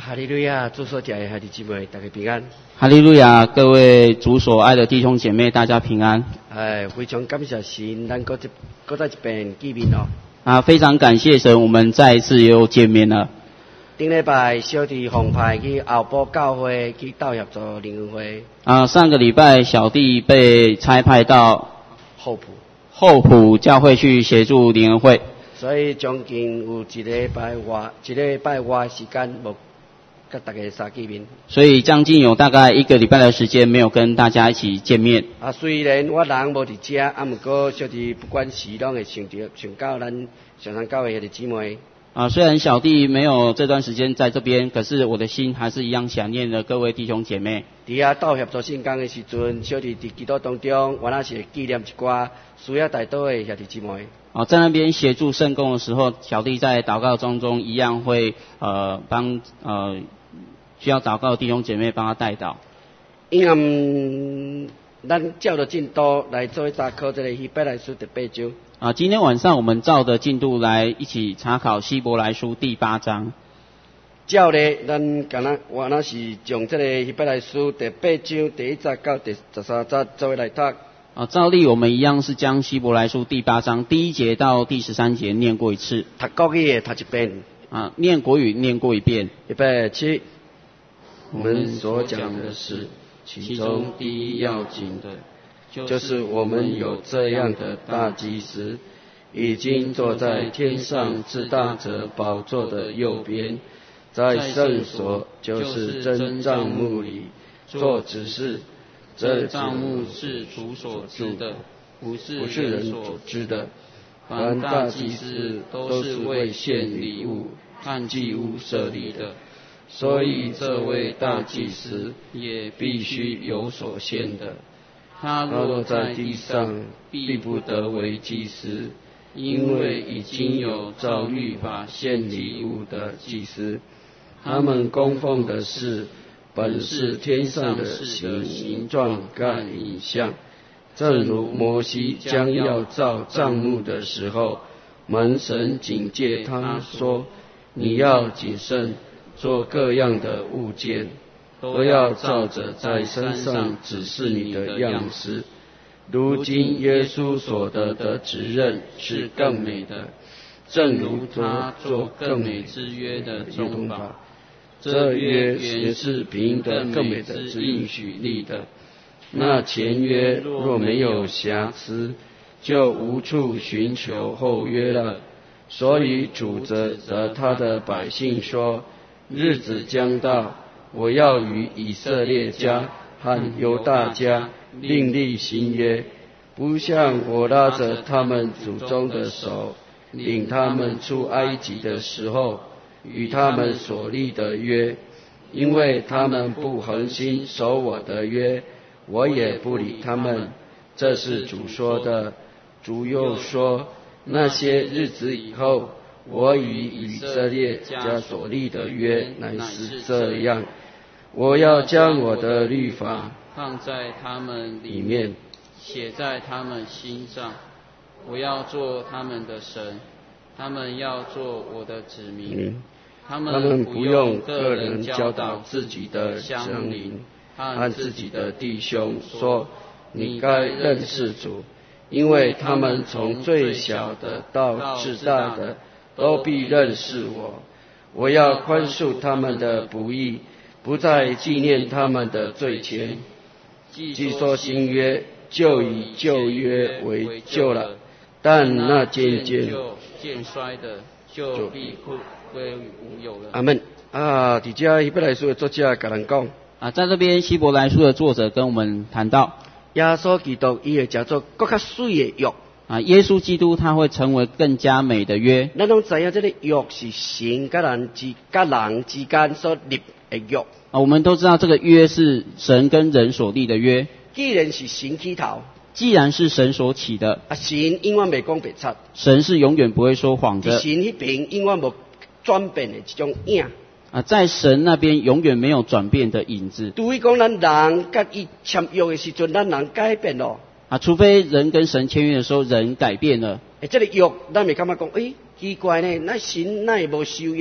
哈利路亚！主所爱的兄弟姊妹，大家平安。 哈利路亚！各位主所爱的弟兄姐妹，大家平安。 非常感谢神，咱再一遍见面哦。 非常感谢神，我们再一次又见面了。 顶礼拜小弟奉派去后埔教会去斗协做灵恩会。 上个礼拜小弟被差派到后埔教会去协助灵恩会， 所以将近有一礼拜外时间无跟大家相见面。 所以将近有大概1个礼拜的时间没有跟大家一起见面。 虽然我人无伫遮，不过小弟不管时拢会想到咱上山教会兄弟姊妹。 虽然小弟没有这段时间在这边，可是我的心还是一样想念着各位弟兄姐妹。 伫遐斗协做圣工的时阵，小弟伫基督当中，原来是会纪念一寡需要代祷的兄弟姊妹。 在那边协助圣工的时候，小弟在祷告中一样会帮需要祷告的弟兄姐妹帮他代祷。 因为咱照着进度来做查考这个希伯来书第8章。 今天晚上我们照着进度来一起查考希伯来书第8章。 照例，咱原来是从这个希伯来书第8章第1节到第13节做来读。 照例我们一样是将希伯来书第8章第1节到第13节念过一次。 读国语的读一遍。 念国语念过一遍。 预备起。我们所讲的是，其中第一要紧的，就是我们有这样的大祭司，已经坐在天上至大者宝座的右边，在圣所，就是真帐幕里做执事。 这帐幕是主所知的，不是人所知的。凡大祭司都是为献礼物和祭物设立的，所以这位大祭司也必须有所献的。他若在地上，必不得为祭司，因为已经有照律法献礼物的祭司，他们供奉的是本是天上的形状和影像，正如摩西将要造帐幕的时候，蒙神警戒他说：“你要谨慎，做各样的物件，都要照着在山上指示你的样式。”如今耶稣所得的职任是更美的，正如他做更美之约的中保。这约原是凭着更美的之应许立的。那前约若没有瑕疵，就无处寻求后约了。所以主责他的百姓说：“日子将到，我要与以色列家和犹大家另立新约，不像我拉着他们祖宗的手，领他们出埃及的时候与他们所立的约，因为他们不恒心守我的约，我也不理他们。”这是主说的。主又说：“那些日子以后，我与以色列家所立的约乃是这样，我要将我的律法放在他们里面，写在他们心上。我要做他们的神，他们要做我的子民。他们不用个人教导自己的乡邻和自己的弟兄说：你该认识主，因为他们从最小的到至大的都必认识我。我要宽恕他们的不义，不再纪念他们的罪愆。既说新约，就以旧约为旧了，但那渐衰的就必归无有了。阿们。伫这希伯来书的作者跟人讲， 在这边希伯来书的作者跟我们谈到， 耶稣基督伊会叫做更较水的约。 耶稣基督他会成为更加美的约。 咱拢知影这个约是神甲人之间所立的约。 我们都知道这个约是神跟人所立的约。 既然是神起头， 既然是神所起的， 神永远袂讲白贼。 神是永远不会说谎的。 神迄边永远无转变的这种影。 在神那边永远没有转变的影子。 除非讲咱人甲伊签约的时阵，咱人改变了。 除非人跟神签约的时候，人改变了。 这个约，咱会感觉讲，奇怪呢，那神那无守约。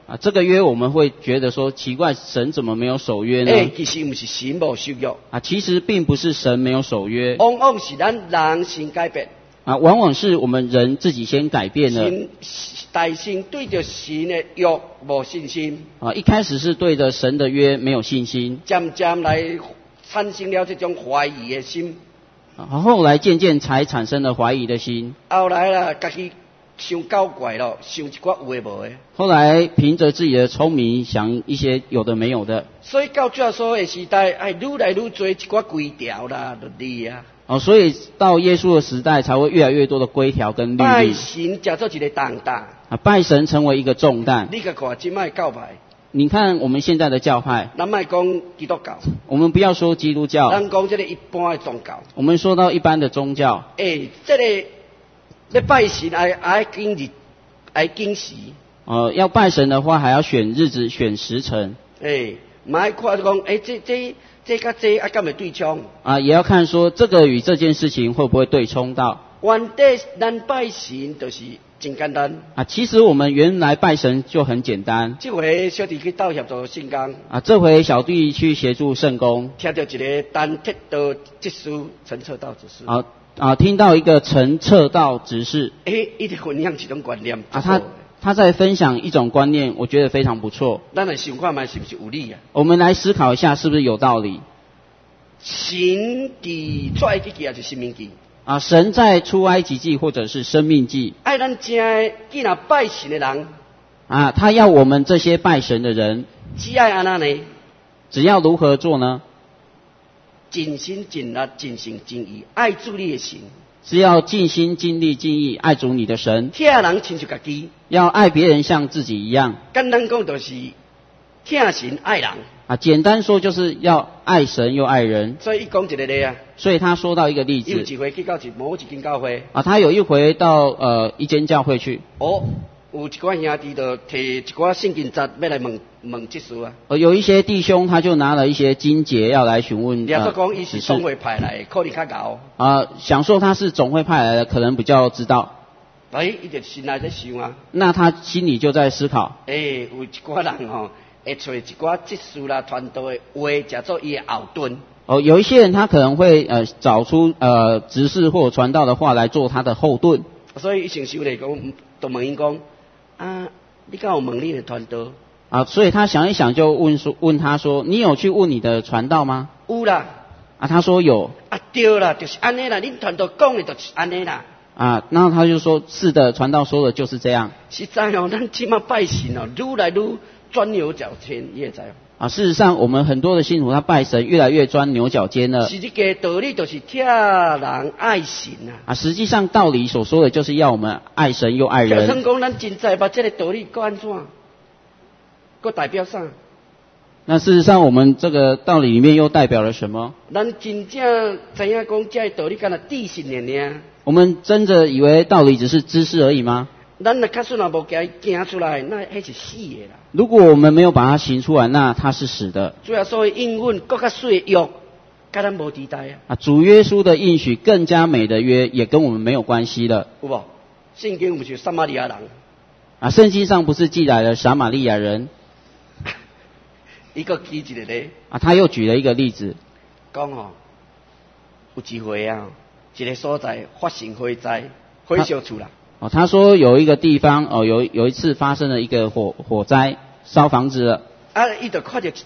啊，这个约我们会觉得说奇怪，神怎么没有守约呢？ 其实不是神无守约啊，其实并不是神没有守约， 往往是咱人先改变。 啊，往往是我们人自己先改变了。 大先对着神的约无信心。 啊，一开始是对着神的约没有信心， 渐渐来产生了这种怀疑的心。 后来渐渐才产生了怀疑的心。 后来啦，家己想搞怪咯，想一寡有的无的。 后来凭着自己的聪明想一些有的没有的。 所以到主耶稣的时代，愈来愈多一寡规条啦、律例啊。 所以到耶稣的时代才会越来越多的规条跟律例。 拜神叫做一个重担。 拜神成为一个重担。 你去看今麦教派。 你看我们现在的教派。 咱莫讲基督教。 我们不要说基督教。 咱讲这个一般的宗教。 我们说到一般的宗教。 这个要拜神爱经日，爱经时。 要拜神的话，还要选日子、选时辰。 买看讲，这甲这敢会对冲？ 也要看说这个与这件事情会不会对冲到。 原底咱拜神就是真简单。 其实我们原来拜神就很简单。 这回小弟去到协助圣工。 这回小弟去协助圣工。 听到一个单铁道执事陈测道执事。 听到一个陈测道执事。 一直分享一种观念。 他在分享一种观念，我觉得非常不错。 咱来想看卖是不是有理啊？ 我们来思考一下，是不是有道理？ 神伫出埃及记还是申命记？ 神在出埃及记或者是申命记。 爱咱正既然拜神的人。 他要我们这些拜神的人。 只爱安那呢？ 只要如何做呢？ 尽心尽力尽心尽意爱主你的神。 是要尽心尽力尽意爱主你的神。 疼人亲像家己。 要爱别人像自己一样。 简单讲就是疼神爱人。 简单说就是要爱神又爱人。 所以讲一个例啊。 所以他说到一个例子。 有一回去到某一间教会。 他有一回到一间教会去。 有一寡兄弟就摕一寡圣经节要来问执事啊。 有一些弟兄他就拿了一些经节要来询问。 你说讲伊是总会派来，可能较牛。 想说他是总会派来的，可能比较知道。 伊就心内在想啊。 那他心里就在思考。 有一寡人会找一寡执事啦、传道的话，叫做伊的后盾。 有一些人他可能会找出执事或传道的话来做他的后盾。 所以伊先想来讲，就问伊讲。你敢有问你的传道？ 所以他想一想就问他说：“你有去问你的传道吗？” 有啦。 他说有。 对啦，就是安尼啦，恁传道讲的就是安尼啦。 然后他就说：“是的，传道说的就是这样。” 实在咱即马拜神愈来愈钻牛角尖，你也知。 事实上，我们很多的信徒他拜神越来越钻牛角尖了。 是这个道理，就是疼人爱神啊。 实际上道理所说的就是要我们爱神又爱人。 假讲咱真知把这个道理搁安怎？搁代表啥？ 那事实上，我们这个道理里面又代表了什么？ 咱真正知影讲这个道理，敢若知识尔。 我们真的以为道理只是知识而已吗？ 咱若确实若无给行出来，那还是死的啦。 如果我们没有把它行出来，那它是死的。 主要所谓应允更加水约，跟咱无地带啊。 主耶稣的应许更加美的约，也跟我们没有关系了。 有无？圣经不是撒玛利亚人。 圣经上不是记载了撒玛利亚人？ 一个举一个例。 他又举了一个例子， 讲有一回一个所在发生火灾，火烧厝啦。 他说有一个地方有一次发生了一个火灾，烧房子了。 伊就看到一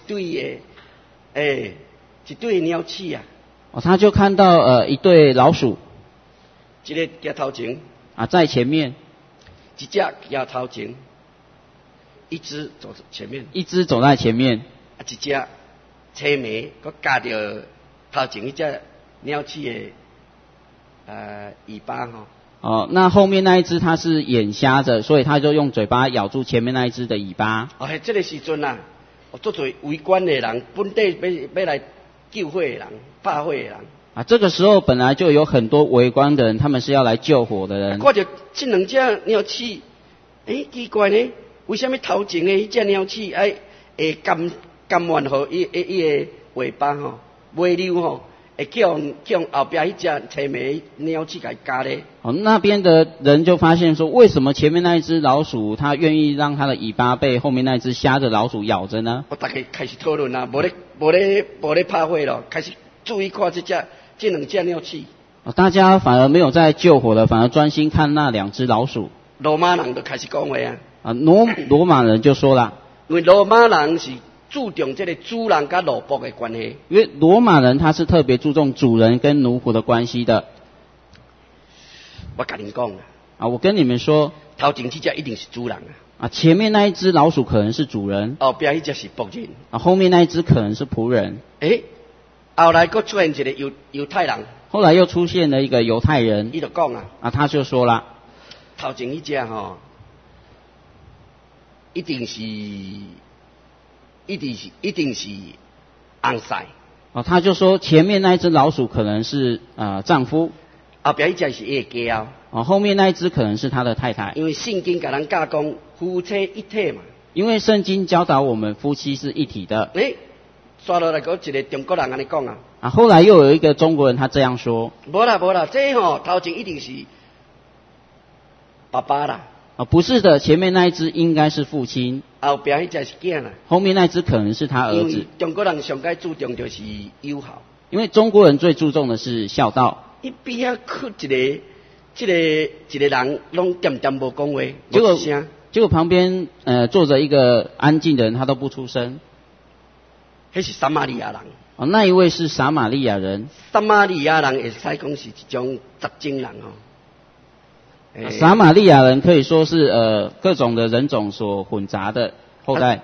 对鸟鼠啊。 他就看到一对老鼠。 一个在头前。 在前面。 一只在头前，一只走前面。 一只走在前面。 一只车尾，佮夹着头前一只鸟鼠的尾巴那后面那一只它是眼瞎着，所以它就用嘴巴咬住前面那一只的尾巴。 这个时阵做做围观的人，本地要来救火的人、拍火的人。 这个时候本来就有很多围观的人，他们是要来救火的人。 看到这两只鸟鼠，奇怪呢，为什么头前的迄只鸟鼠甘愿和伊的尾巴尾溜会叫后边迄只青眉鸟去给加咧。 那边的人就发现说，为什么前面那一只老鼠，它愿意让它的尾巴被后面那只瞎的老鼠咬着呢？ 大家开始讨论啊，无咧拍火咯，开始注意看这两只鸟鼠。 大家反而没有在救火了，反而专心看那2只老鼠。 罗马人就开始讲话啊。 罗马人就说了， 因为罗马人是注重这个主人跟奴仆的关系。 因为罗马人他是特别注重主人跟奴仆的关系的。 我跟你讲我跟你们说， 头前这只一定是主人前面那一只老鼠可能是主人， 后边那只是仆人后面那一只可能是仆人。 后来又出现一个犹太人， 后来又出现了一个犹太人， 他就讲他就说了， 头前那只一定是红晒。 他就说前面那一只老鼠可能是丈夫， 后边那只是他的家后面那一只可能是他的太太。 因为圣经给人教讲夫妻一体嘛。 因为圣经教导我们夫妻是一体的。 刷落来个一个中国人安尼讲后来又有一个中国人他这样说。 无啦，这头前一定是爸爸啦。 不是的，前面那一只应该是父亲， 后边那只是囝啦。 后面那只可能是他儿子。 因为中国人上该注重就是友好。 因为中国人最注重的是孝道。 伊边仔去一个人拢点无讲话， 结果旁边坐着一个安静的人，他都不出声。 那是撒玛利亚人。 那一位是撒玛利亚人。 撒玛利亚人会使讲是一种杂种人撒玛利亚人可以说是各种的人种所混杂的后代。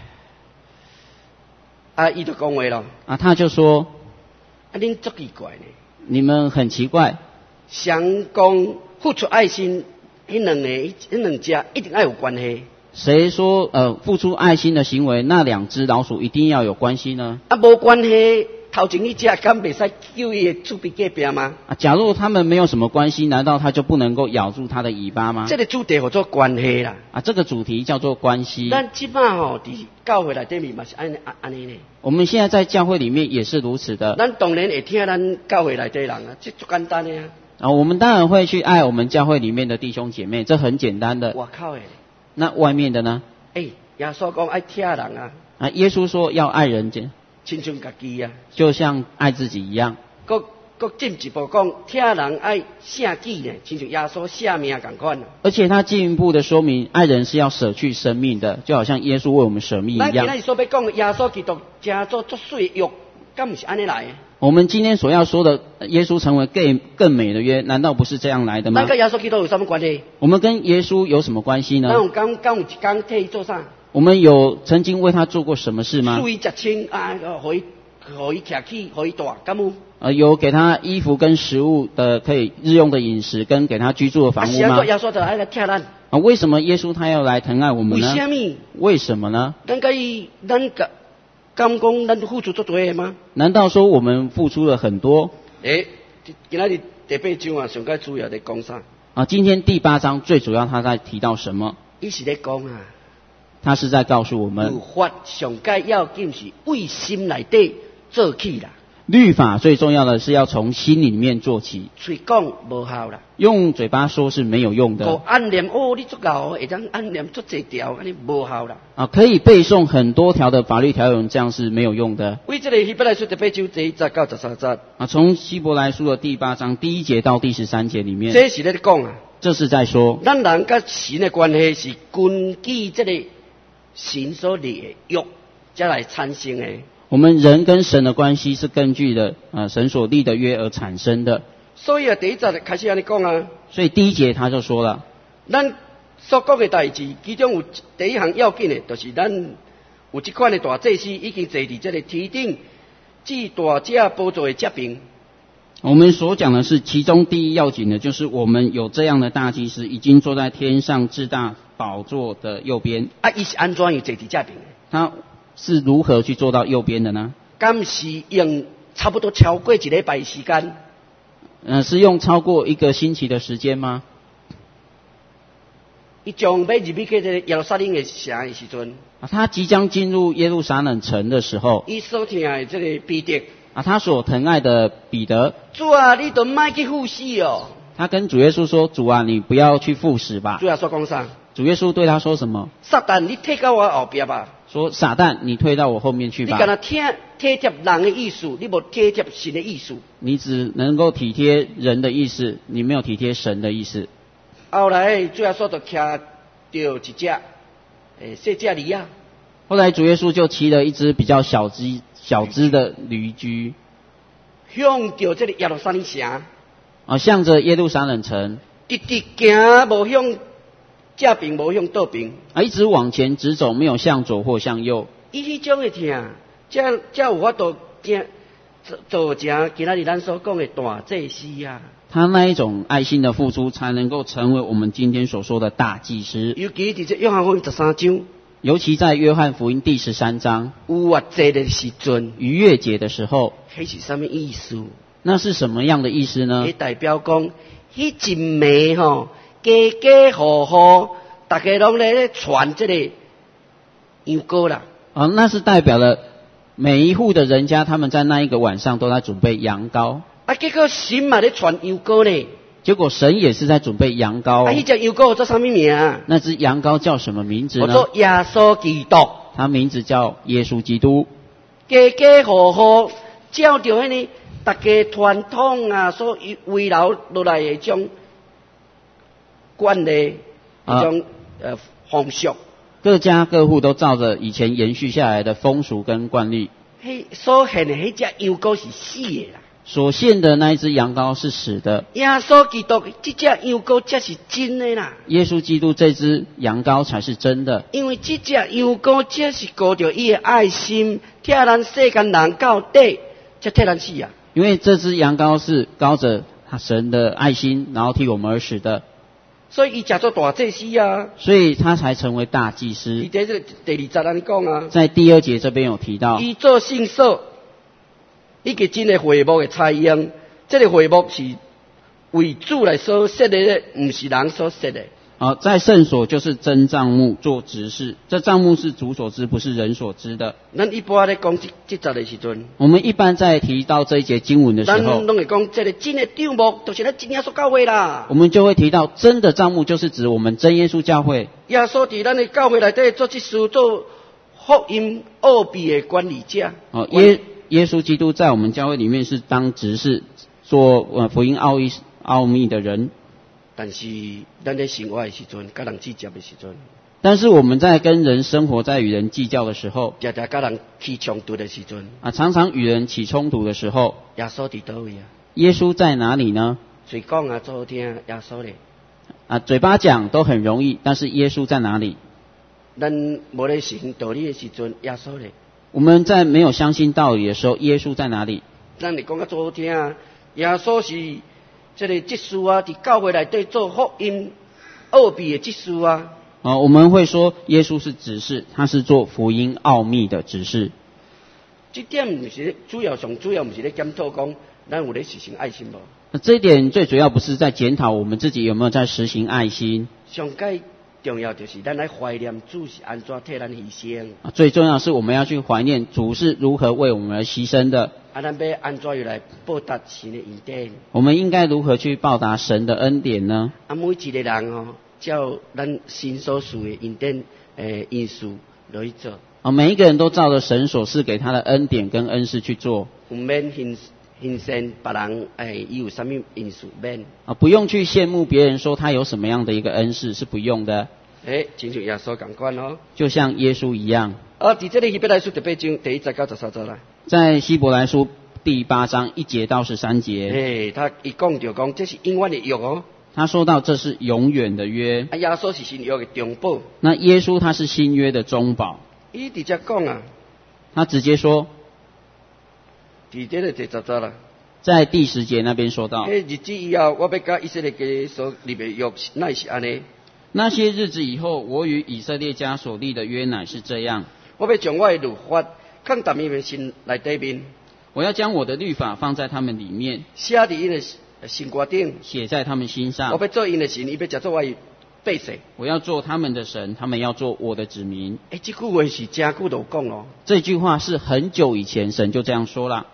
他就讲话咯。 他就说， 恁足奇怪呢。 你们很奇怪。 想讲付出爱心，那两只一定要有关系。 谁说付出爱心的行为，那2只老鼠一定要有关系呢？ 无关系，头前一只敢袂使救伊的厝边隔壁吗？ 假如他们没有什么关系，难道他就不能够咬住他的尾巴吗？ 这个主题叫做关系啦。 这个主题叫做关系。 咱即摆伫教会内底面嘛是安尼呢。 我们现在在教会里面也是如此的。 咱当然会听咱教会内底人这足简单的我们当然会去爱我们教会里面的弟兄姐妹，这很简单的。 外口的。 那外面的呢？ 耶稣讲爱听人耶稣说要爱人家， 亲像家己就像爱自己一样。 搁进一步讲，听人爱舍己呢，亲像耶稣舍命同款。 而且他进一步的说明，爱人是要舍去生命的，就好像耶稣为我们舍命一样。 咱今日所要讲耶稣基督成做足水约，敢不是安尼来的？ 我们今天所要说的，耶稣成为更美的约，难道不是这样来的吗？ 咱跟耶稣基督有什么关系？ 我们跟耶稣有什么关系呢？ 咱有有一天替他做啥？ 我们有曾经为他做过什么事吗？ 赐伊食穿互伊徛起，互伊大，敢有？ 有给他衣服跟食物的可以日用的饮食，跟给他居住的房屋吗？ 耶稣就爱来疼咱。 为什么耶稣他要来疼爱我们呢？为什么呢？ 咱敢讲咱付出足多的吗？ 难道说我们付出了很多？ 今仔日第8章上该主要在讲啥？ 今天第8章最主要他在提到什么？ 伊是在讲他是在告诉我们， 律法上该要紧是为心内底做起啦。 律法最重要的是要从心里面做起， 嘴讲无效啦， 用嘴巴说是没有用的。 按念你足够，会当按念足侪条，安尼无效啦。 可以背诵很多条的法律条文，这样是没有用的。 为这个希伯来书第8章第1节到13节从希伯来书的第8章第1节到第13节里面， 这是在讲这是在说， 咱人跟神的关系是根据这个神所立的约才来产生的。 我们人跟神的关系是根据的神所立的约而产生的。 所以第1节开始安尼讲所以第1节他就说了， 咱所讲的代志，其中有第一项要紧的，就是咱有这款的大祭司已经坐伫这个天顶至大者宝座的这边。 我们所讲的是其中第一要紧的，就是我们有这样的大祭司，已经坐在天上至大宝座的右边。 他是安怎样坐伫这边的？ 他是如何去做到右边的呢？ 敢是用差不多超过1礼拜时间？ 是用超过1个星期的时间吗？ 他将要入去这个耶路撒冷的城的时阵， 他即将进入耶路撒冷城的时候， 他所听的这个彼得啊，他所疼爱的彼得， 主啊，你都莫去赴死哦。 他跟主耶稣说：“主啊，你不要去赴死吧。 主耶稣讲啥？ 主耶稣对他说什么？ 撒旦，你退到我后边吧。 说撒旦，你退到我后面去吧。 你敢若体贴人的意思，你无体贴神的意思。 你只能够体贴人的意思，你没有体贴神的意思。 后来主耶稣就骑着一只小只驴啊。 后来主耶稣就骑了一只比较小只的驴驹， 向着这个耶路撒冷城。 向着耶路撒冷城， 直直行，无向正边，无向倒边， 一直往前直走，没有向左或向右。 伊迄种的疼，才有法度做成今仔日咱所讲的大祭司啊。 他那一种爱心的付出，才能够成为我们今天所说的大祭司。 尤其伫这约翰福音13章， 尤其在约翰福音第13章， 有月节的时阵， 逾越节的时候， 迄是什么意思？ 那是什么样的意思呢？ 迄代表讲，迄一暝吼，家户户，大家拢咧传这个羊羔啦。 那是代表了每一户的人家，他们在那一个晚上都在准备羊羔。 结果神嘛咧传羊羔呢。 结果神也是在准备羊羔。 迄只羊羔叫什么名？ 那只羊羔叫什么名字呢？ 叫做耶稣基督。 它名字叫耶稣基督。 家户户照着迄个大家传统啊，所遗留落来的种惯例，一种风俗。 各家各户都照着以前延续下来的风俗跟惯例。 所献的迄只羊羔是死的啦。 所献的那一只羊羔是死的。 耶稣基督这只羊羔才是真的啦。 耶稣基督这只羊羔才是真的。 因为这只羊羔才是顾着伊的爱心，替咱世间人到底，才替咱死啊。 因为这只羊羔是高着神的爱心，然后替我们而死的。 所以伊才做大祭司啊。 所以他才成为大祭司。 在这第2节咱讲啊， 在第2节这边有提到， 伊做圣所。一个真的会幕的采样，这个会幕是为主来所设的，不是人所设的。 在圣所就是真帐幕做执事，这帐幕是主所知，不是人所知的。 咱一般咧讲这节的时阵， 我们一般在提到这一节经文的时候， 咱拢会讲这个真的帐幕，就是咱真耶稣教会啦。 我们就会提到真的帐幕，就是指我们真耶稣教会。 耶稣伫咱的教会内底做这事，做福音奥秘的管理者。 耶稣基督在我们教会里面是当执事，做福音奥秘的人。 但是咱在生活的时阵，跟人计较的时阵， 但是我们在跟人生活，在与人计较的时候， 常常跟人起冲突的时阵， 常常与人起冲突的时候， 耶稣伫倒位啊？ 耶稣在哪里呢？ 嘴讲啊，做好听，耶稣咧。 嘴巴讲都很容易，但是耶稣在哪里？ 咱无咧行道理的时阵，耶稣咧。 我们在没有相信道理的时候，耶稣在哪里？ 咱嚟讲啊，做好听啊，耶稣是这个执事啊，伫教会内底做福音奥秘的执事啊。 我们会说耶稣是执事，他是做福音奥秘的执事。 这点不是主要不是咧检讨讲，咱有咧实行爱心无？ 这一点最主要不是在检讨我们自己有没有在实行爱心。 上介重要就是咱来怀念主是安怎替咱牺牲。 最重要的是我们要去怀念主是如何为我们而牺牲的。 咱要安怎又来报答神的恩典？ 我们应该如何去报答神的恩典呢？ 每一个人照咱神所赐的恩典因素来去做。 每一个人都照着神所赐给他的恩典跟恩赐去做。 唔免欣赏别人伊有什么因素免。 不用去羡慕别人说他有什么样的一个恩赐，是不用的。 亲像耶稣同款就像耶稣一样。 伫这个希伯来书第8章第1节到13节啦。 在希伯来书第8章1节到13节。 他一讲就讲这是永远的约他说到这是永远的约。 耶稣是新约的中保。 那耶稣他是新约的中保。 伊直接讲啊。 他直接说。 伫这个第10节啦。 在第10节那边说到。 日子以后，我要甲以色列家所立的约乃是安尼。 那些日子以后，我与以色列家所立的约乃是这样。 我要将我的律法放在伊们心内底面。 我要将我的律法放在他们里面， 写伫因的心肝顶， 写在他们心上。 我要做因的神，伊要接做我的百姓。 我要做他们的神，他们要做我的子民。 这句话是真久就讲咯。 这句话是很久以前神就这样说了。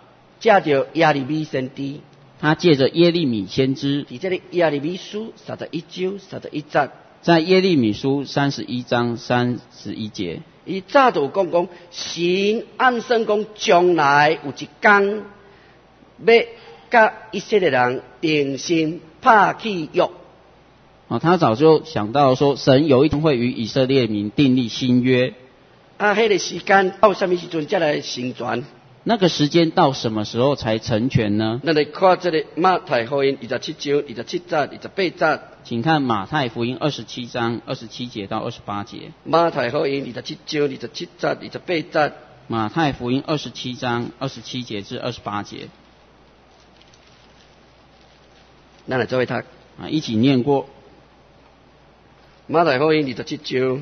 借着耶利米先知， 他借着耶利米先知， 伫这个耶利米书31章31节， 在耶利米书31章31节， 伊早就讲神暗算讲将来有一天要甲以色列人定心拍起约。 他早就想到说，神有一天会与以色列民订立新约。 迄个时间到什么时阵才来成全？ 那个时间到什么时候才成全呢？ 咱来看这个马太福音27章27节28节。 请看马太福音27章27节到28节。 马太福音27章27节28节。 马太福音27章27节至28节。 咱来做一读。 一起念过。 马太福音27章。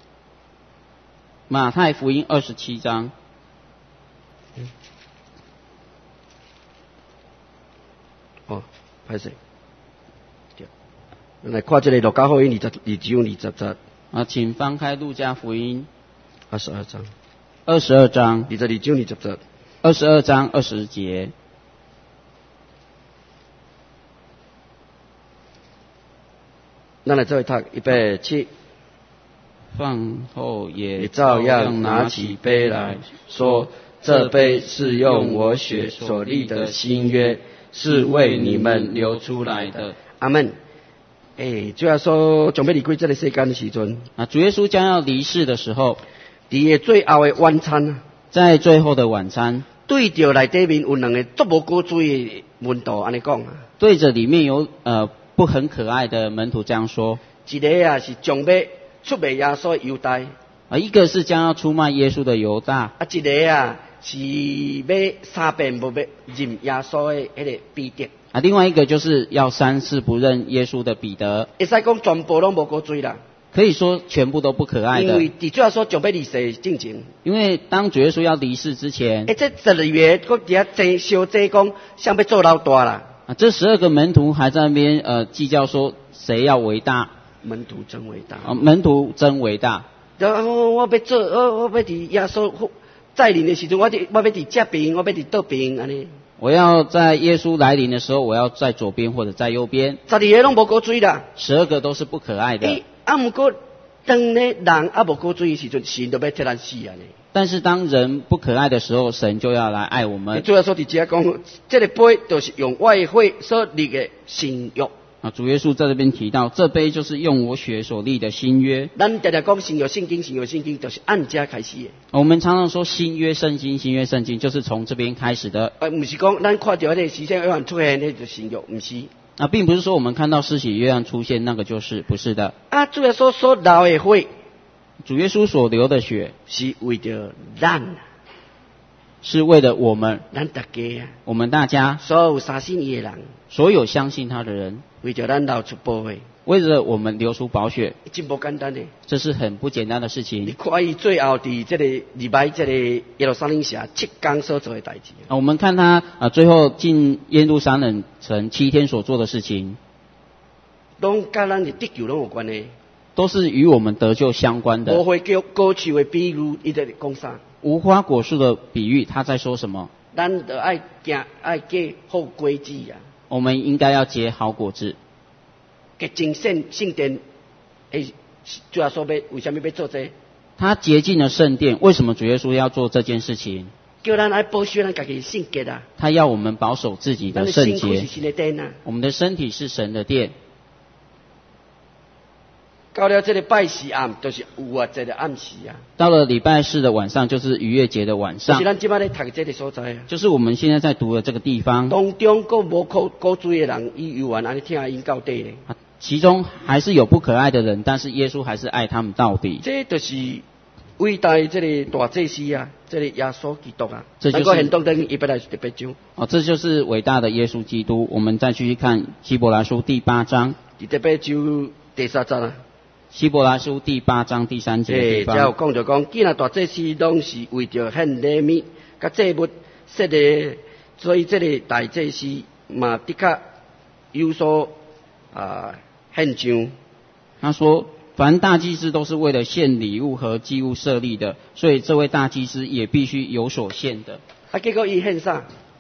马太福音27章。 歹势。咱来看这个路加福音22章20节。 请翻开路加福音 22章。 22章。 22章20节。 22章20节。 咱来做一读，107。 饭后也照样拿起杯来说：“这杯是用我血所立的新约，是为你们流出来的。”阿们。主要说准备离开这个世间的时阵， 主耶稣将要离世的时候， 伫最后的晚餐， 在最后的晚餐， 对着内底面有两个足无果水的门徒安尼讲， 对着里面有不很可爱的门徒这样说： 一个是将要出卖耶稣的犹大， 一个是将要出卖耶稣的犹大， 一个是要三遍不要认耶稣的迄个彼得。 另外一个就是要3次不认耶稣的彼得。 会使讲全部拢无果水啦， 可以说全部都不可爱的。 因为伫最后说将要离世进前， 因为当主耶稣要离世之前， 这12月搁伫遐争小争讲，想要做老大啦。 这12个门徒还在那边计较说谁要为大。 门徒真伟大。 门徒真伟大。 我要做，我要伫耶稣再临的时阵，我要伫这边，我要伫倒边安尼。 我要在耶稣来临的时候，我要在左边或者在右边。 12个拢无果水啦 ，12个都是不可爱的。 不过当咧人无果水的时阵，神就要替咱死安尼。 但是当人不可爱的时候，神就要来爱我们。 主要说伫这讲，这个杯就是用我的血所立的新约。 主耶稣在这边提到，这杯就是用我血所立的新约。 咱常常讲新约圣经，新约圣经就是按这开始的。 我们常常说新约圣经，新约圣经就是从这边开始的。 不是讲咱看到那个施洗约翰出现，那就是新约，不是。 并不是说我们看到施洗约翰出现那个就是不是的。 主要说所流的血， 主耶稣所流的血是为着咱， 是为了我们， 咱大家， 我们大家， 所有相信伊的人， 所有相信他的人， 为着咱流出宝血， 为了我们流出宝血， 真不简单的。 这是很不简单的事情。 你看伊最后伫这个礼拜这个耶路撒冷城7天所做的代志。 我们看他最后进耶路撒冷城7天所做的事情， 拢跟咱的得救拢有关的， 都是与我们得救相关的。 无花果树的比喻，伊在讲啥？ 无花果树的比喻，他在说什么？ 咱就爱结好果子啊！ 我们应该要结好果子。 结净圣殿，主要说为什么要做这？ 他洁净了圣殿，为什么主耶稣要做这件事情？ 叫咱爱保守咱家己圣洁啊！ 他要我们保守自己的圣洁。 我们的身体是神的殿。到了这个拜四暗，就是逾越节的暗时啊。 到了礼拜4的晚上，就是逾越节的晚上。 就是咱今摆咧读这个所在啊。 就是我们现在在读的这个地方。 当中个无果水的人，伊犹原安尼听因到底咧。 其中还是有不可爱的人，但是耶稣还是爱他们到底。 这就是伟大这个大祭司啊，这个耶稣基督啊。 这就是很多人一般来特别讲。 这就是伟大的耶稣基督。我们再继续看希伯来书第8章。 特别就第3章啊。 希伯来书第8章第3节的地方。 才有讲就讲，既然大祭司拢是为着献礼物、甲祭物设的，所以这个大祭司嘛的确有所献上。 他说，凡大祭司都是为了献礼物和祭物设立的，所以这位大祭司也必须有所献的。 结果伊献啥？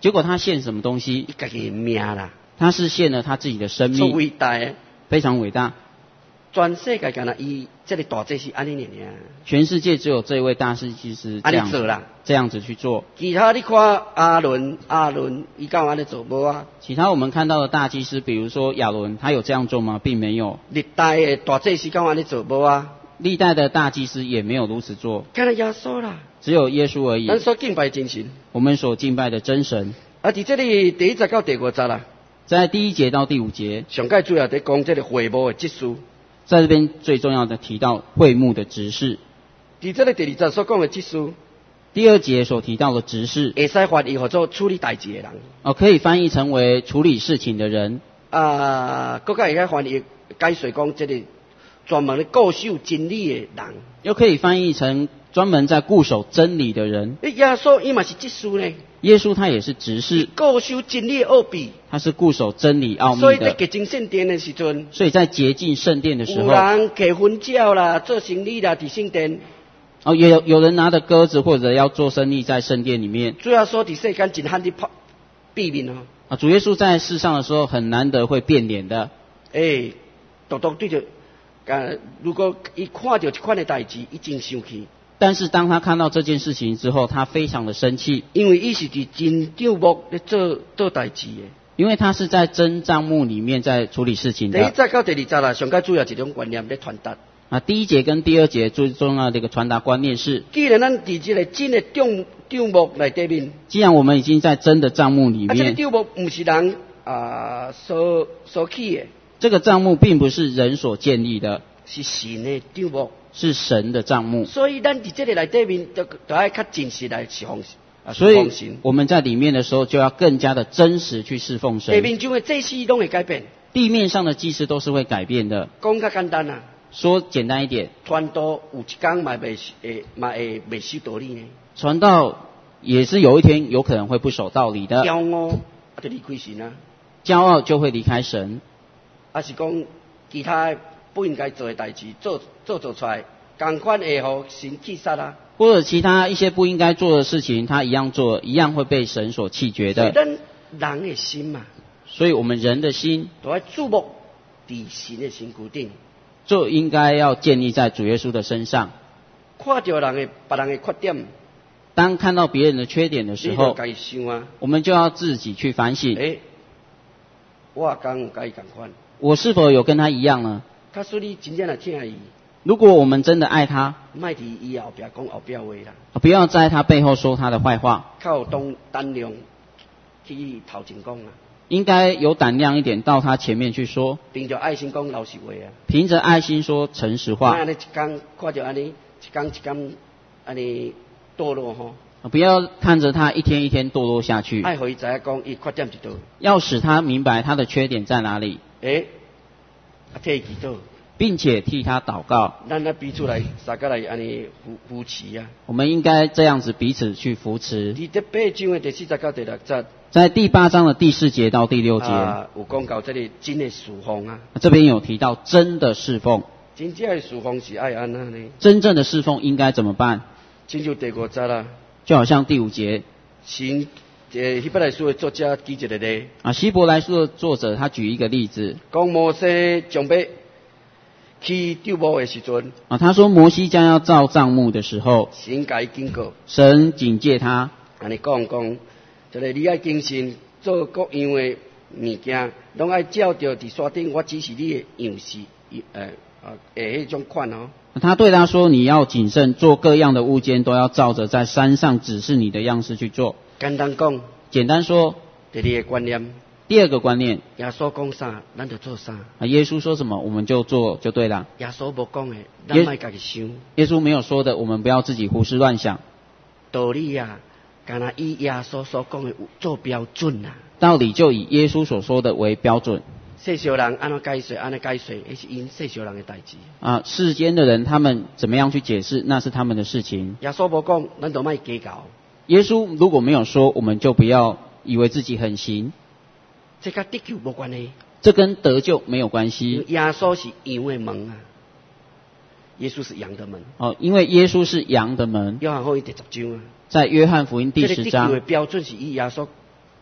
结果他献什么东西？ 伊家己命啦， 他是献了他自己的生做命， 伟大的， 非常伟大。 全世界干那伊这个大祭司安尼尔， 全世界只有这一位大祭司这样安尼做啦。 这样子去做。 其他你看阿伦伊敢有安尼做无啊？ 其他我们看到的大祭司，比如说亚伦，他有这样做吗？并没有。 历代的大祭司敢有安尼做无啊？ 历代的大祭司也没有如此做， 干那耶稣啦， 只有耶稣而已。 咱所敬拜真神。 我们所敬拜的真神。 啊，伫这里第1节到第5节啦， 在第1节到第5节， 上界主要在讲这个会幕的秩序。 在这边最重要的提到会幕的执事。 伫这个第2节所讲的秩序， 第2节所提到的执事， 会使翻译叫做处理代志的人。 可以翻译成为处理事情的人。 搁较会使翻译解说讲这个专门咧固守真理的人。 又可以翻译成专门在固守真理的人。 耶稣伊嘛是秩序呢。 耶稣他也是执事， 固守真理的奥秘， 他是固守真理奥秘所以在的。 洁净圣殿的时阵， 所以在洁净圣殿的时有候， 人摕婚教啦，做生意啦，伫圣殿。 有人拿着鸽子或者要做生意在圣殿里面。 主要说伫世间真罕的避免哦。 主耶稣在世上的时候很难得会变脸的。 独对着，如果伊看到这款的代志，伊真生气。 但是当他看到这件事情之后，他非常的生气， 因为伊是伫真帐幕咧做代志的。 因为他是在真帐幕里面在处理事情第1 的。 节到第2节啦，上界主要一种观念咧传达。 第1节跟第2节最重要的一个传达观念是， 既然咱伫这个真的帐幕内底面， 既然我们已经在真的帐幕里这个面， 帐幕不是人所起的， 这个帐幕并不是人所建立的， 是神的帐幕。 是神的帐幕。 所以咱伫这个内底面，就要较真实来侍奉所以神。 我们在里面的时候，就要更加的真实去侍奉神。 地面上的祭司拢会改变， 地面上的祭司都是会改变的。 讲较简单啊， 说简单一点， 传道有一天嘛会守道理呢。 传道也是有一天有可能会不守道理的。 骄傲就离开神啊， 骄傲就会离开神。 是讲其他不应该做的代志，做出来，同款会互神击杀啊。 或者其他一些不应该做的事情，他一样做，一样会被神所弃绝的。 所以咱人的心嘛， 所以我们人的心都要注目伫神的身躯顶， 就应该要建立在主耶稣的身上。 看到别人的缺点， 当看到别人的缺点的时候， 你就想啊， 我们就要自己去反省。 我敢有甲伊同款？ 我是否有跟他一样呢？ 假使你真正来疼伊， 如果我们真的爱他， 莫伫伊后壁讲后壁话啦， 不要在他背后说他的坏话， 较有胆量去头前讲啊， 应该有胆量一点到他前面去说， 凭着爱心讲老实话啊， 凭着爱心说诚实话。 安尼一天看着安尼，一天安尼堕落吼， 不要看着他一天一天堕落下去， 爱互伊知影讲伊缺点伫倒， 要使他明白他的缺点在哪里， 替伊祈祷， 并且替他祷告。 咱彼此来大家来安尼扶持啊。 我们应该这样子彼此去扶持。 伫第8章的第4节到第6节， 在第8章的第4节到第6节， 有讲到这个真的侍奉啊。 这边有提到真的侍奉， 真正的侍奉是爱安那呢？ 真正的侍奉应该怎么办？ 亲像第5节啦， 就好像第5节， 神希伯来书的作者举一个例， 希伯来书的作者他举一个例子， 讲摩西将要去帐幕的时阵， 他说摩西将要造帐幕的时候， 神甲伊警告， 神警戒他， 安尼讲，这个你爱谨慎做各样的物件，拢爱照着伫山顶我指示你的样式，迄种款哦。 他对他说：“你要谨慎，做各样的物件都要照着在山上指示你的样式去做。” 简单讲， 简单说， 第2个观念， 第2个观念， 耶稣讲啥，咱就做啥。 耶稣说什么，我们就做就对了。 耶稣无讲的，咱莫家己想。 耶稣没有说的，我们不要自己胡思乱想。 道理啊，干那以耶稣所讲的做标准啊。 道理就以耶稣所说的为标准。 世上人安怎解释，安怎解释，那是因世上人的代志。 世间的人他们怎么样去解释，那是他们的事情。 耶稣无讲，咱就莫计较。 耶稣如果没有说，我们就不要以为自己很行。 这跟得救无关系。 这跟得救没有关系。 耶稣是羊的门啊，耶稣是羊的门。 因为耶稣是羊的门。 约翰福音第10章啊， 在约翰福音第10章， 这个得救的标准是以耶稣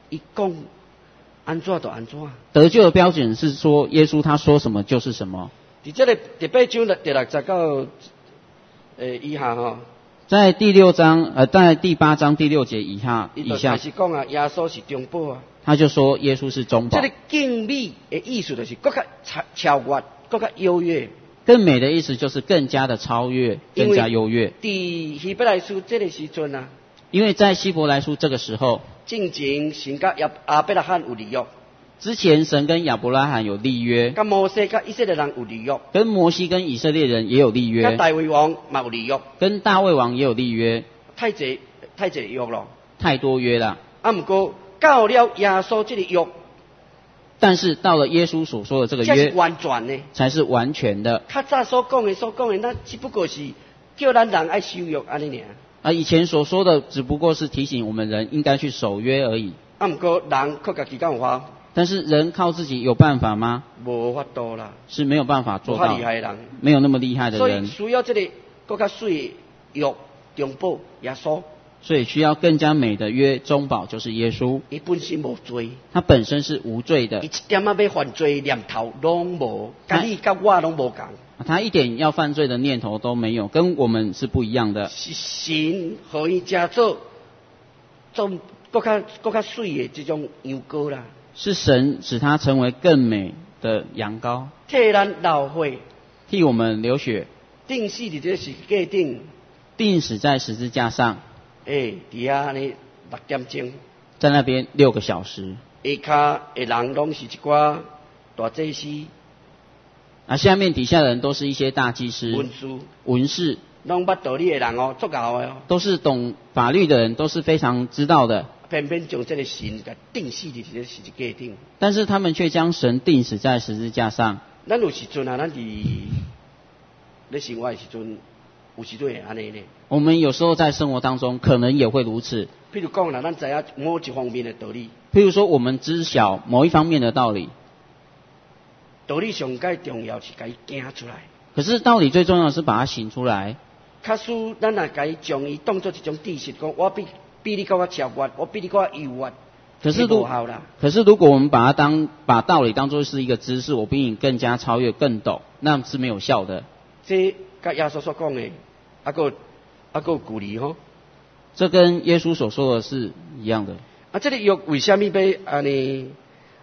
伊讲安怎就安怎。 得救的标准是说，耶稣他说什么就是什么。 伫这个第8章第60到以下吼， 在第6章在第8章第6节以下， 伊就开始讲啊，耶稣是中保啊。 他就说耶稣是中保。 这个更美的意思就是更加超越，更加优越。 更美的意思就是更加的超越，更加优越。 伫希伯来书这个时阵啊， 因为在希伯来书这个时候， 正前神甲亚伯拉罕有立约。 之前神跟亚伯拉罕有立约， 跟摩西跟以色列人有立约， 跟摩西跟以色列人也有立约， 跟大卫王嘛有立约， 跟大卫王也有立约， 太济约咯， 太多约了。 不过到了耶稣这个约， 但是到了耶稣所说的这个约， 才是完全的， 才是完全的。 较早所讲的，那只不过是叫咱人爱守约安尼尔。 以前所说的只不过是提醒我们人应该去守约而已。 不过人靠家己敢有法？ 但是人靠自己有办法吗？ 无法度啦， 是没有办法做到。 无厉害的人， 没有那么厉害的人。 所以需要这个更加水的约中保耶稣。 所以需要更加美的约中保，就是耶稣。 他本身无罪， 他本身是无罪的。 他一点要犯罪念头拢无，跟你跟我拢无共。 他一点要犯罪的念头都没有，跟我们是不一样的。 是神互伊加做更加水的这种羊羔啦。 是神使他成为更美的羊羔， 替咱流血， 替我们流血， 钉死伫这十字架顶， 钉死在十字架上。 伫遐呢6点钟， 在那边6个小时。 下骹的人拢是一寡大祭司， 下面底下的人都是一些大祭司、文士， 拢捌道理的人哦，足够的哦， 都是懂法律的人，都是非常知道的。 偏偏将这个神给钉死伫这十字架顶， 但是他们却将神钉死在十字架上。 咱有时阵啊，咱伫咧生活的时阵，有时会安尼呢。 我们有时候在生活当中可能也会如此。 譬如讲啦，咱知影某一方面的道理。 譬如说，我们知晓某一方面的道理。 道理上最重要是甲伊行出来。 可是道理最重要的是把它行出来。 假使咱若甲伊将伊当作一种知识，讲我比你较超越，我比你较优越。可是如果我们把道理当作是一个知识，我比你更加超越、更懂，那是没有效的。 这甲耶稣所讲的，还有距离吼。 这跟耶稣所说的是一样的。 这个约为什么要安尼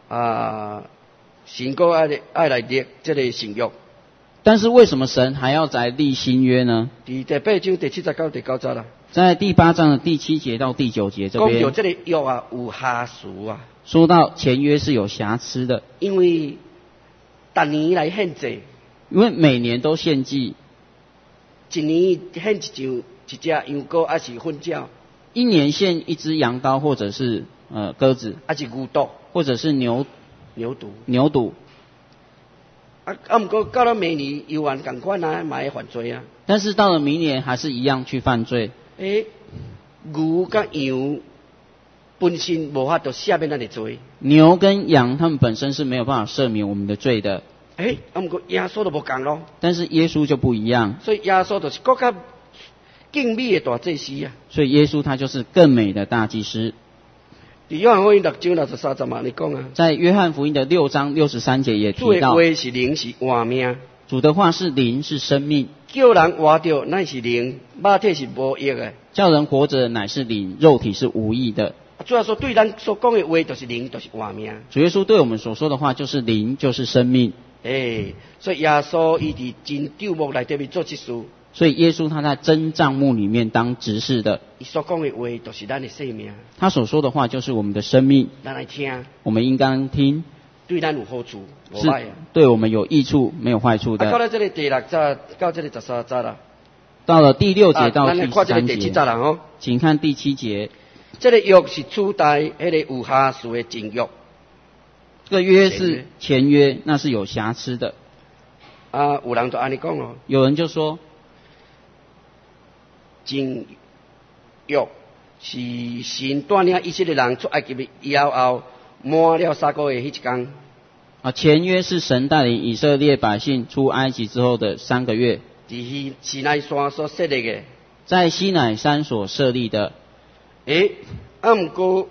神国爱来立这个新约？ 但是为什么神还要再立新约呢？ 第8章第7到第9节啦。在第8章的第7节到第9节这边， 讲到这个约啊有瑕疵啊。 说到前约是有瑕疵的， 因为逐年来献祭， 因为每年都献祭， 一年献一只羊羔，还是混鸟？ 一年献一只羊羔，或者是鸽子， 还是牛犊， 或者是牛犊。 不过到了明年又按同款啊，嘛会犯罪啊。 但是到了明年还是一样去犯罪。 牛甲羊本身无法度赦免咱的罪。 牛跟羊他们本身是没有办法赦免我们的罪的。 不过耶稣就无共咯。 但是耶稣就不一样。 所以耶稣就是更加更美的大祭司啊。 所以耶稣他就是更美的大祭司。 在约翰福音6章63节嘛，你讲啊。 在约翰福音的6章63节也提到， 主的话是灵，是活命。 主的话是灵，是生命。 叫人活着乃是灵，肉体是无益的。 叫人活着乃是灵，肉体是无益的。 主要说对咱所讲的话，就是灵，就是活命。 主耶稣对我们所说的话，就是灵，就是生命。 所以耶稣伊伫真帐幕内底做这事。 所以耶稣他在真帐幕里面当执事的。 伊所讲的话，就是咱的生命。他所说的话就是我们的生命。 咱来听， 我们应当听。 对咱有好处，无坏啊。 对我们有益处，没有坏处的。 到了这里第6节，到这里13节啦。 到了第6节到第13节。 看这里第7节啦吼。 请看第7节。 这个约是取代迄个有瑕疵的前约。 这个约是前约，那是有瑕疵的。 有人就安尼讲咯。 有人就说， 前约是神带领以色列人出埃及以后满了3个月迄一天。 前约是神带领以色列百姓出埃及之后的3个月。 在西奈山所设立的。 在西乃山所设立的。 不过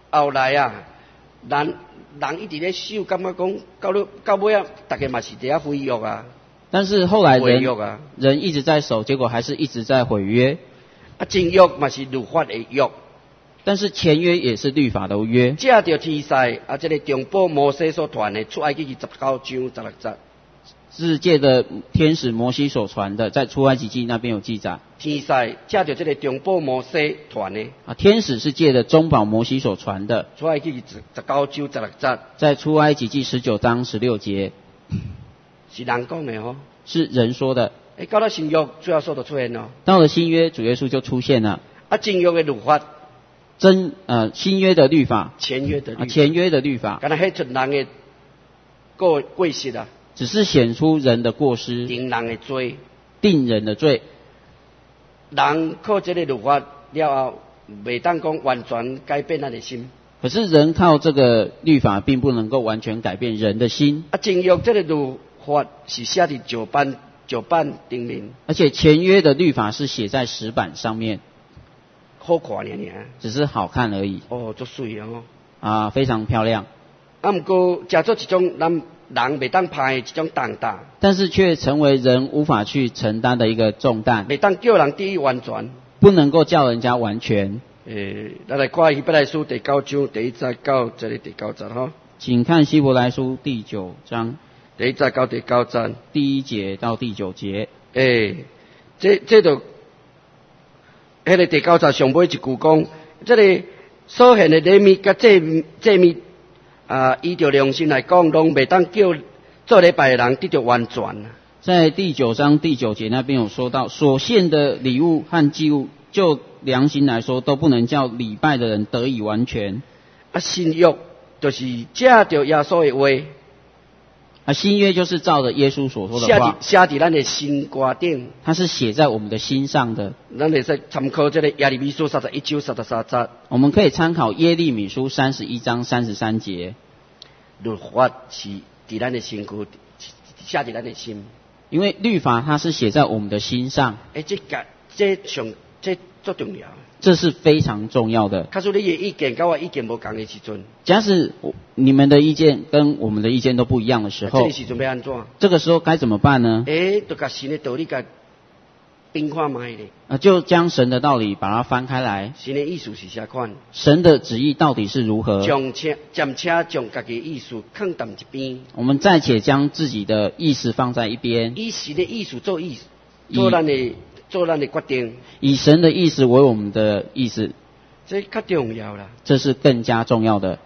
后来啊，人一直咧守，感觉讲到尾啊，大家嘛是伫遐毁约啊。 但是后来违约啊， 人一直在守，结果还是一直在毁约。 啊，真约嘛是律法的约， 但是前约也是律法的约。 借着天使啊，这个中保摩西所传的出埃及记19章16节， 是借的天使摩西所传的，在出埃及记那边有记载。 天使借着这个中保摩西传的啊，天使是借的中保摩西所传的， 出埃及记19章16节， 在出埃及记19章16节。 是人讲的吼， 是人说的。 到了新约主要说就出现了。 到了新约，主耶稣就出现了。 啊，新约的律法， 新约的律法， 前约的律法， 前约的律法， 敢若迄出人的过失啊， 只是显出人的过失， 定人的罪， 定人的罪。 人靠这个律法了后，袂当讲完全改变咱的心。 可是人靠这个律法，并不能够完全改变人的心。 啊，新约这个律法是写伫石板顶面， 而且前约的律法是写在石板上面， 好看尔， 只是好看而已。 哦，足水哦。 啊，非常漂亮。 啊，不过加做一种咱人袂当拍的一种重担， 但是却成为人无法去承担的一个重担， 袂当叫人得以完全， 不能够叫人家完全。 咱来看希伯来书第9章第1节到这里第9节哈。 请看希伯来书第9章第1节到第9节， 第1节到第9节。 这就迄个第9节上尾一句讲，这个所献的礼物甲祭物啊，依着良心来讲，拢袂当叫做礼拜的人得到完全。 在第9章第9节那边有说到，所献的礼物和祭物，就良心来说，都不能叫礼拜的人得以完全。 啊，新约就是借着耶稣的话， 啊，新约就是照着耶稣所说的话， 写伫咱的心肝顶， 它是写在我们的心上的。 咱会使参考这个耶利米书31章33节， 我们可以参考耶利米书31章33节。 律法是伫咱的心骨，写伫咱的心。 因为律法它是写在我们的心上。 这最重要。 这是非常重要的。 假使你的意见跟我意见无同的时阵， 假使你们的意见跟我们的意见都不一样的时候， 这个时阵要安怎？ 这个时候该怎么办呢？ 就把神的道理给并看卖咧。 就将神的道理把它翻开来。 神的意思是啥款？ 神的旨意到底是如何？ 暂且将家己的意思放淡一边。 我们暂且将自己的意思放在一边， 以神的意思做意思，做咱的决定。 以神的意思为我们的意思， 这较重要啦。 这是更加重要的。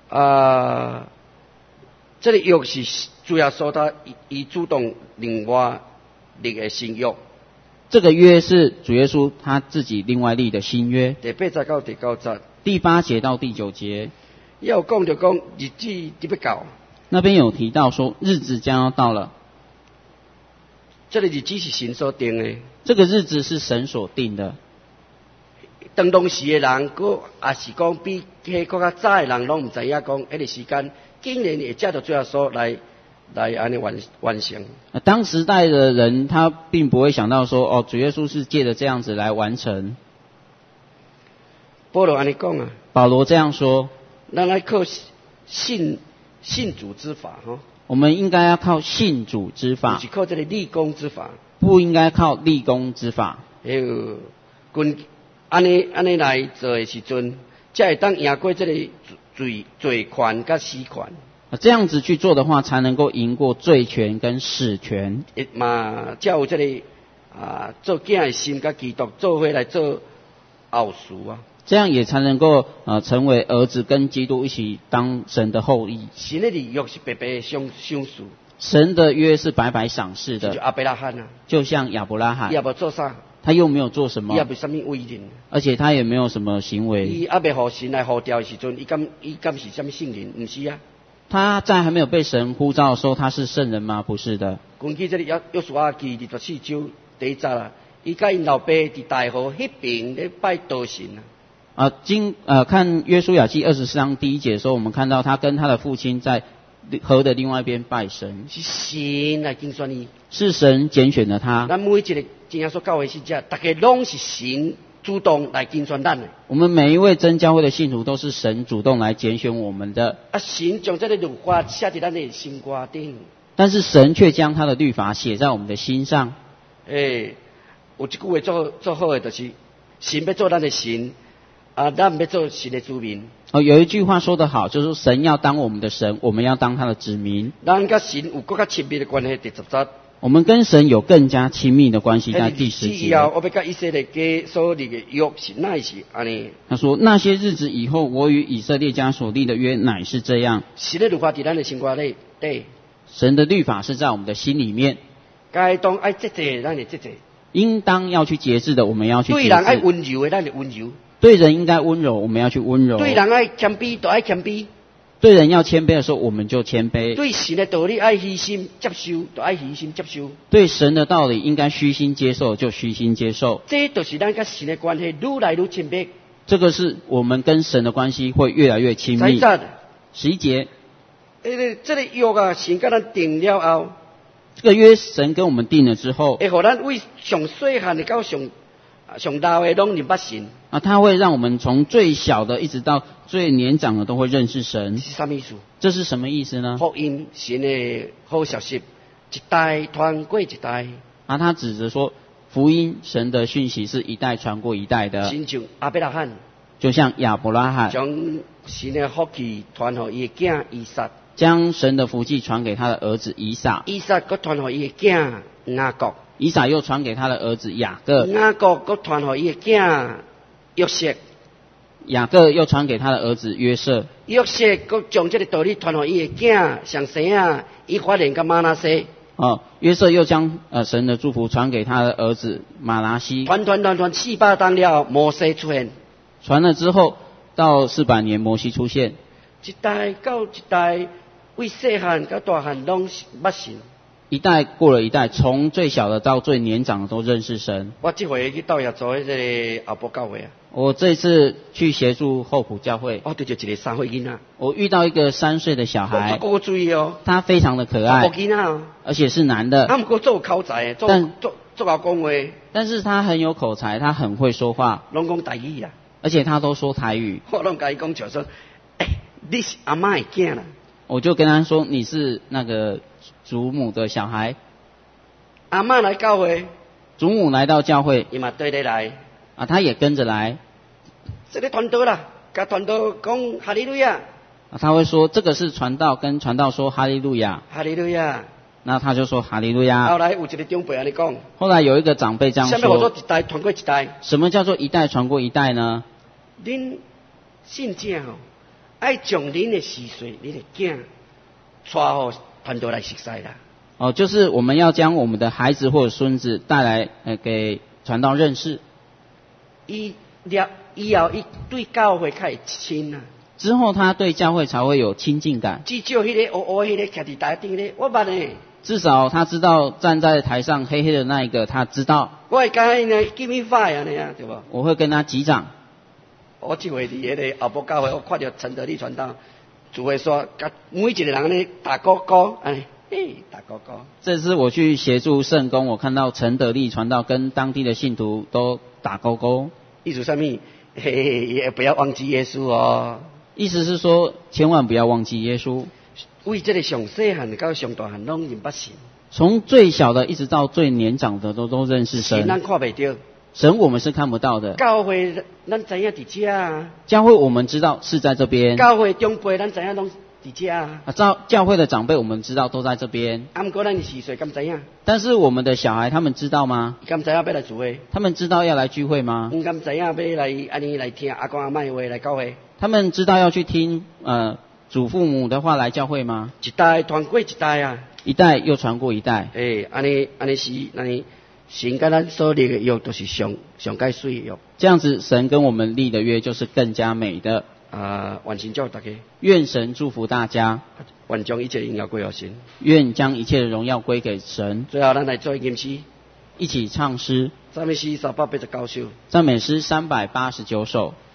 这个约是主要说他以主动另外立的新约。 这个约是主耶稣他自己另外立的新约。 第8节到第9节， 第8节到第9节， 要讲就讲日子得要到。 那边有提到说日子将要到了。 这个日子是神所定的。 这个日子是神所定的。 当时的人，也是讲比迄更较早的人，拢唔知影讲，迄个时间竟然会借到最后所来安尼完成。 当时代的人，他并不会想到说，主耶稣是借着这样子来完成。 保罗安尼讲啊。 保罗这样说。 咱来靠信主之法吼。 我们应该要靠信主之法， 不是靠这个立功之法。 不应该靠立功之法。 安尼来做的时阵，才会当赢过这个罪权甲死权。 这样子去做的话，才能够赢过罪权跟死权。 才有这个做囝的心甲基督做伙来做后嗣啊。 这样也才能够成为儿子跟基督一起当神的后裔。 神的约是白白赏赐。 神的约是白白赏赐的。 就亚伯拉罕啊。 就像亚伯拉罕。 也无做啥。 他又没有做什么。 也没什么伟人。而且他也没有什么行为。 伊还没互神来呼召的时阵，伊敢是什么圣人？不是啊。 他在还没有被神呼召的时候，他是圣人吗？不是的。 根据这里约书亚记24章第1节啦，伊甲因老爸伫大河迄边咧拜道神啊。 看约书亚记24章第1节的时候，我们看到他跟他的父亲在河的另外一边拜神。 是神来拣选伊。 是神拣选了他。 咱每一个真耶稣教会使者，大家拢是神主动来竞选咱的。 我们每一位真教会的信徒都是神主动来拣选我们的。 神将这个律法写在咱的心肝顶。 但是神却将他的律法写在我们的心上。 有一句话做好的，就是神要做咱的神，咱要做神的子民。 有一句话说得好，就是神要当我们的神，我们要当他的子民。 咱跟神有更加亲密的关系。第10节， 我们跟神有更加亲密的关系，在第10节。 我要跟以色列家所立的约是乃是安尼。 他说：那些日子以后，我与以色列家所立的约乃是这样。 神的律法在咱的心肝里底。 神的律法是在我们的心里面。 该当爱节制，咱就节制。 应当要去节制的，我们要去节制。 对人爱温柔的，咱就温柔。 对人应该温柔，我们要去温柔。 对人爱谦卑，就爱谦卑。 对人要谦卑的时候，我们就谦卑。 对神的道理爱虚心接受，就爱虚心接受。 对神的道理应该虚心接受，就虚心接受。 这就是咱跟神的关系愈来愈亲密。 这个是我们跟神的关系会越来越亲密。11节。 这个约啊，神跟咱定了后， 这个约神跟我们定了之后， 会让咱为上细汉的到上老的拢认识神。 他会让我们从最小的一直到最年长的都会认识神。 是什么意思？ 这是什么意思呢？ 福音神的好消息，一代传过一代。 他指着说，福音神的讯息是一代传过一代的。 亲像亚伯拉罕， 就像亚伯拉罕将神的福气传给伊的囝以撒， 将神的福气传给他的儿子以撒， 以撒又传给伊的囝雅各， 以撒又传给他的儿子雅各， 雅各又传给伊的囝约瑟， 雅各又传给他的儿子约瑟， 约瑟又将这个道理传给伊的囝上生啊，以法莲跟玛拿西。 约瑟又将神的祝福传给他的儿子马拿西。 传400当了，摩西出现。 传了之后，到400年，摩西出现。 一代到一代，为细汉到大汉拢捌神。 一代过了一代，从最小的到最年长的都认识神。 我这回去到亚洲迄个后埔教会啊。 我这次去协助后埔教会， 对着一个3岁囡仔。 我遇到一个3岁的小孩， 我注意哦， 他非常的可爱，而且是男的。 他不过做口才，做好讲话。 但是他很有口才，他很会说话， 拢讲台语啦， 而且他都说台语。 我拢甲伊讲笑说，你是阿嬷的囝啦。 我就跟他说，你是那个祖母的小孩。 阿嬷来教会， 祖母来到教会， 伊嘛对得来。 他也跟着来。 这个传道啦，甲传道讲哈利路亚。 他会说这个是传道，跟传道说哈利路亚。 哈利路亚。 那他就说哈利路亚。 后来有一个长辈安尼讲。 后来有一个长辈这样说。 什么叫做一代传过一代？ 什么叫做一代传过一代呢？ 恁信者吼，爱将恁的事碎，恁的囝带互传道来熟悉啦。 就是我们要将我们的孩子或者孙子带来给传道认识。 以后伊对教会较会亲啊。 之后他对教会才会有亲近感。 至少迄个黑迄个徛伫台顶咧，我捌呢。 至少他知道站在台上黑黑的那一个，他知道。 我会跟伊呢 give me five 安尼啊，对不？ 我会跟他击掌。 我这回伫迄个后埔教会，我看到陈德利传道，主会说，甲每一个人呢打勾勾，打勾勾。 这次我去协助圣工，我看到陈德利传道跟当地的信徒都打勾勾。 意思什么？也不要忘记耶稣哦。 意思是说，千万不要忘记耶稣。 为这个上细汉到上大汉拢认捌神。 从最小的一直到最年长的都认识神。 神咱看袂到。 神我们是看不到的。 教会咱知影伫遮啊。 教会我们知道是在这边。 教会长辈咱知影拢伫遮啊。 教会的长辈我们知道都在这边。 不过咱4岁敢知影？ 但是我们的小孩他们知道吗？ 敢知影要来聚会？ 他们知道要来聚会吗？ 敢知影要来安尼来听阿公阿嬷的话来教会？ 他们知道要去听祖父母的话来教会吗？ 一代传过一代啊。 一代又传过一代。 安尼是神跟咱所立的约都是上介水的约。 这样子，神跟我们立的约就是更加美的。 愿神祝大家。愿神祝福大家。 愿将一切荣耀归给神。 愿将一切的荣耀归给神。 最后，咱来做一件事， 一起唱诗。 赞美诗389首。 赞美诗389首。